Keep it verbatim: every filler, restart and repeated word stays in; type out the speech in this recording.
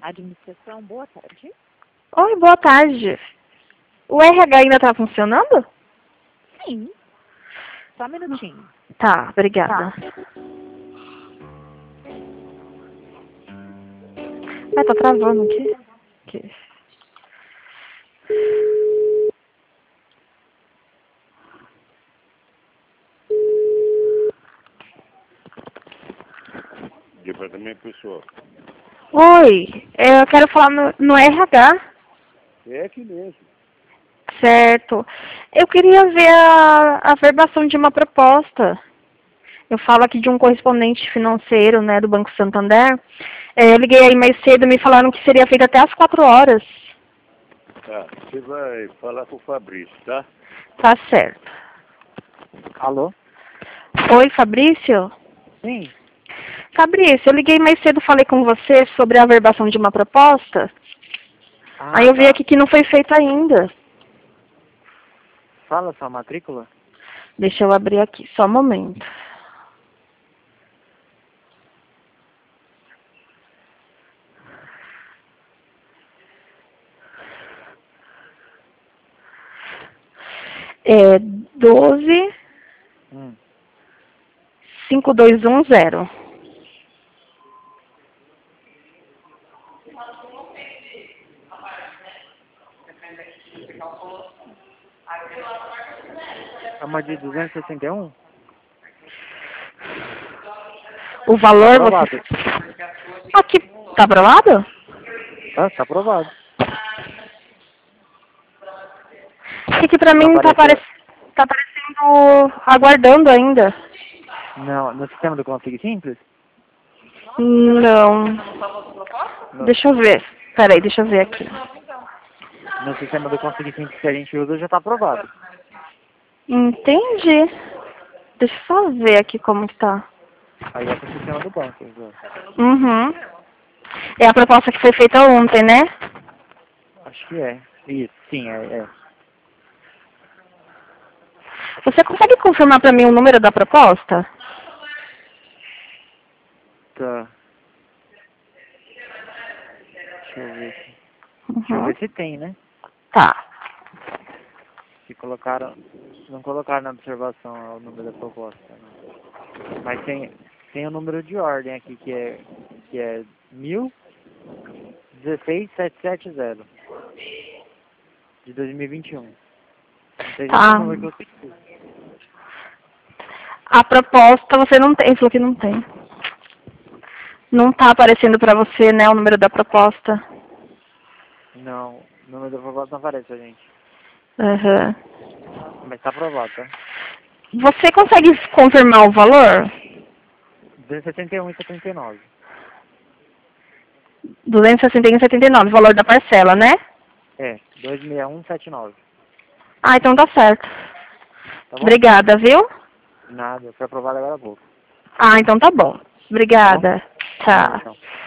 Administração, boa tarde. Oi, boa tarde. O R H ainda está funcionando? Sim. Só um minutinho. Tá, obrigada. Tá. Ah, tá travando aqui. aqui. Departamento pessoal. Oi, eu quero falar no, no R H. É aqui mesmo. Certo. Eu queria ver a, a verbação de uma proposta. Eu falo aqui de um correspondente financeiro, né, do Banco Santander. É, eu liguei aí mais cedo, me falaram que seria feito até às quatro horas. Tá, você vai falar com o Fabrício, tá? Tá certo. Alô? Oi, Fabrício? Sim. Fabrício, eu liguei mais cedo, falei com você sobre a verbação de uma proposta. Ah, Aí eu vi tá. aqui que não foi feito ainda. Fala sua matrícula? Deixa eu abrir aqui, só um momento. É doze Hum. cinco dois um zero. É uma de duzentos e sessenta e um? O valor Tá aprovado. você... Aqui, tá aprovado? Ah, tá aprovado. É que pra Não mim tá, apare... apareceu? tá aparecendo aguardando ainda. Não, no sistema do Consigo Simples? Não. No, Deixa eu ver. Peraí, deixa eu ver aqui. no sistema do Consigo Simples que a gente usa já tá aprovado. Entendi. Deixa eu só ver aqui como que tá. Aí é pro sistema do banco. Viu? Uhum. É a proposta que foi feita ontem, né? Acho que é. Isso, sim, é. é. Você consegue confirmar pra mim o número da proposta? Tá. Deixa eu ver aqui. Deixa eu Uhum. ver se tem, né? Tá. Se colocaram. Não colocaram na observação o número da proposta. Não. Mas tem, tem o número de ordem aqui que é, que é mil dezesseis setecentos e setenta de dois mil e vinte e um. Não sei se é esse Tá. número que eu tenho. A proposta você não tem, falou que não tem. Não tá aparecendo pra você, né, o número da proposta. Não, o número da proposta não aparece pra gente. Uhum. Mas tá aprovado, tá? Você consegue confirmar o valor? duzentos e setenta e um e setenta e nove. duzentos e sessenta e um e setenta e nove, o valor da parcela, né? É, duzentos e sessenta e um e setenta e nove. Ah, então tá certo. Tá bom? Obrigada, viu? Nada, foi aprovado agora há pouco. Ah, então tá bom. Tá bom? Obrigada. Nada, Tchau. então.